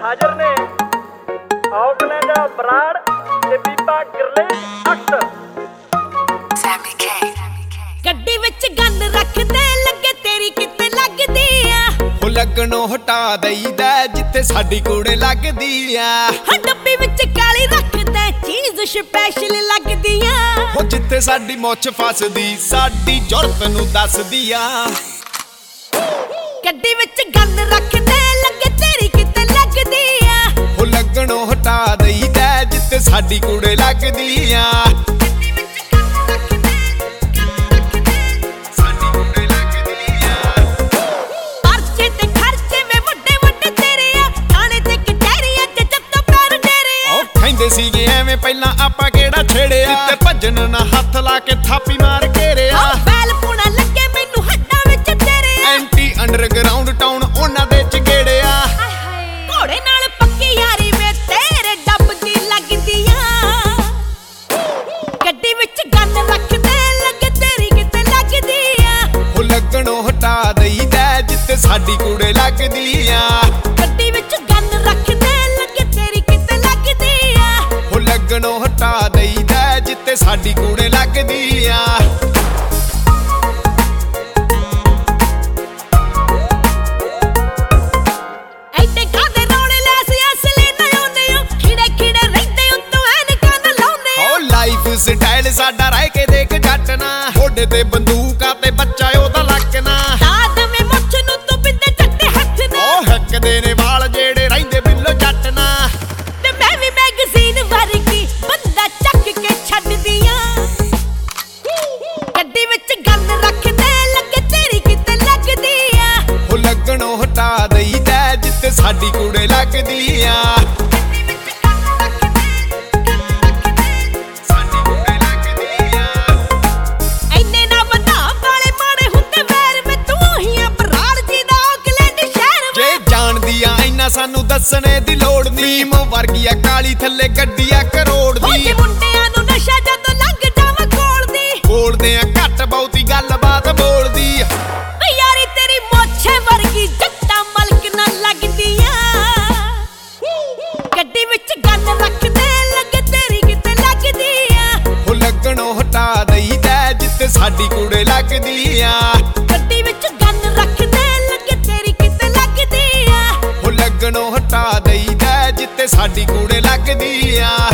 ਹਾਜ਼ਰ ਨੇ ਆਊਟਲੈਂਡ ਬਰਾੜ ਤੇ ਬੀਬਾ ਗੁਰਲੇਜ ਅਖਤਰ। ਗੱਡੀ ਵਿੱਚ ਗੰਨ ਰੱਖਦੇ ਲੱਗੇ ਤੇਰੀ ਕਿਤੇ ਲੱਗਦੀ ਆ, ਉਹ ਲੱਗਣੋਂ ਹਟਾ ਦਈਦਾ ਜਿੱਥੇ ਸਾਡੀ ਕੂੜੇ ਲੱਗਦੀ ਆ। ਹਾਂ ਡੱਬੀ ਵਿੱਚ ਕਾਲੀ ਰੱਖਦੇ ਚੀਜ਼ ਸਪੈਸ਼ਲ ਲੱਗਦੀ ਆ, ਉਹ ਜਿੱਥੇ ਸਾਡੀ ਮੁੱਛ ਫਸਦੀ ਸਾਡੀ ਜ਼ੁਰਤ ਨੂੰ ਦੱਸਦੀ ਆ। ਗੱਡੀ ਵਿੱਚ ਗੰਨ ਰੱਖਦੇ ਲੱਗੇ ਤੇਰੀ ਕਿਤੇ ਲੱਗਦੀ ਆ, ਉਹ ਲੱਗਣੋਂ ਹਟਾ ਦਈਦਾ ਜਿੱਥੇ ਸਾਡੀ ਕੂੜੇ ਲੱਗਦੀ ਆ। ਸੀਗੇ ਐਵੇਂ ਪਹਿਲਾਂ ਆਪਾਂ ਕਿਹੜਾ ਛੇੜਿਆ, ਤੇ ਭੱਜਣ ਨਾ ਹੱਥ ਲਾ ਕੇ ਥਾਪੀ ਮਾਰ ਘੇਰਿਆ। ਬੈਲ ਪੁਣਾ ਲੱਗੇ ਮੈਨੂੰ ਹੱਡਾਂ ਵਿੱਚ ਤੇਰੇ, ਐਂਟੀ ਅੰਡਰਗਰਾਉਂਡ ਟਾਊਨ ਉਹਨਾਂ ਦੇ ਚ ਗੇੜਿਆ। ਘੋੜੇ ਨਾਲ ਪੱਕੀ ਯਾਰੀ ਵੇ ਤੇਰੇ ਡੱਬ ਦੀ ਲੱਗਦੀ ਆ। ਗੱਡੀ ਵਿੱਚ ਗੰਨ ਰੱਖਦੇ ਲੱਗੇ ਤੇਰੀ ਕਿਤੇ ਲੱਗਦੀ ਆ, ਉਹ ਲੱਗਣੋਂ ਹਟਾ ਦਈਦਾ ਜਿੱਥੇ ਸਾਡੀ ਕੂੜੇ ਲੱਗਦੀ ਆ। ਗੱਡੀ ਵਿੱਚ ਗੰਨ ਰੱਖਦੇ ਲੱਗੇ ਤੇਰੀ ਕਿਤੇ ਲੱਗਦੀ ਆ, ਉਹ ਲੱਗਣੋਂ ਹਟਾ ਦਈਦਾ ਜਿੱਥੇ ਸਾਡੀ ਕੂੜੇ ਲੱਗਦੀ ਆ। ਐਡੇ ਕਾਦੇ ਰੌਲੇ ਲੈ ਸੀ ਅਸਲੀ ਨਾ ਆਉਂਦੇ ਹੋ, ਖਿੜੇ ਖਿੜੇ ਰਹਿੰਦੇ ਹੋ ਤੂੰ ਐਨਕਾਂ ਨਾ ਲਾਉਂਦੇ ਹੋ। ਲਾਈਫ ਸਟਾਈਲ ਸਾਡਾ ਰਹਿ ਕੇ ਦੇਖ ਜੱਟ ਨਾ, ਮੋਢੇ ਤੇ ਬੰਦੂਕਾਂ ਤੇ ਬੱਚਾ ਉਹਦਾ ਲੱਕਣਾ। ਦਾਦਵੇਂ ਮੁੱਛ ਨੂੰ ਤੂੰ ਬਿੰਦੇ ਚੱਟੇ ਹੱਥ ਨਾ, ਉਹ ਹੱਕਦੇ ਨੇ ਵਾਲ ਜਿਹੜੇ ਰਹਿੰਦੇ ਬਿੱਲੋ ਜੱਟ ਨਾ। ਤੇ ਮੈਂ ਵੀ ਮੈਗਜ਼ੀਨ ਵਰਗੀ ਬੰਦਾ ਚੱਕ ਕੇ ਛੱਡਦੀ ਆ। ਗੱਡੀ ਵਿੱਚ ਗੰਨ ਰੱਖਦੇ ਲੱਗੇ ਤੇਰੀ ਕਿਤੇ ਲੱਗਦੀ ਆ, ਉਹ ਲੱਗਣੋਂ ਹਟਾ ਦਈਦਾ ਜਿੱਥੇ ਸਾਡੀ ਕੂੜੇ ਲੱਗਦੀ ਆ। ਸਾਨੂੰ ਦੱਸਣੇ ਦੀ ਲੋੜ ਨੀ, ਮੀਮ ਵਰਗੀ ਆ ਕਾਲੀ ਥੱਲੇ ਗੱਡੀ ਆ ਕਰੋੜ ਦੀ। ਮੁੰਡਿਆਂ ਨੂੰ ਨਸ਼ਾ ਜਦੋਂ ਲੰਘ ਜਾਵਾਂ ਕੋਲ ਦੀ, ਬੋਲਦੇ ਆ ਘੱਟ ਬਹੁਤੀ ਗੱਲਬਾਤ ਬੋਲਦੀ। ਯਾਰੀ ਤੇਰੀ ਮੋਛੇ ਵਰਗੀ ਜੱਟਾਂ ਮਲਕ ਨਾ ਲੱਗਦੀ ਆ। ਗੱਡੀ ਵਿੱਚ ਗੰਨ ਰੱਖਦੇ ਲੱਗੇ ਤੇਰੀ ਕਿਤੇ ਲੱਗਦੀ ਆ, ਉਹ ਲੱਗਣੋਂ ਹਟਾ ਦਈਦਾ ਜਿੱਥੇ ਸਾਡੀ ਕੂੜੇ ਲੱਗਦੀ ਆ। ਗੱਡੀ ਵਿੱਚ ਗੰਨ ਰੱਖਦੇ ਲੱਗੇ ਤੇਰੀ ਕਿਤੇ ਲੱਗਦੀ ਆ, ਲੱਗਣੋਂ ਹਟਾ ਦਈਦਾ ਜਿੱਥੇ ਸਾਡੀ ਕੂੜੇ ਲੱਗਦੀ ਆ।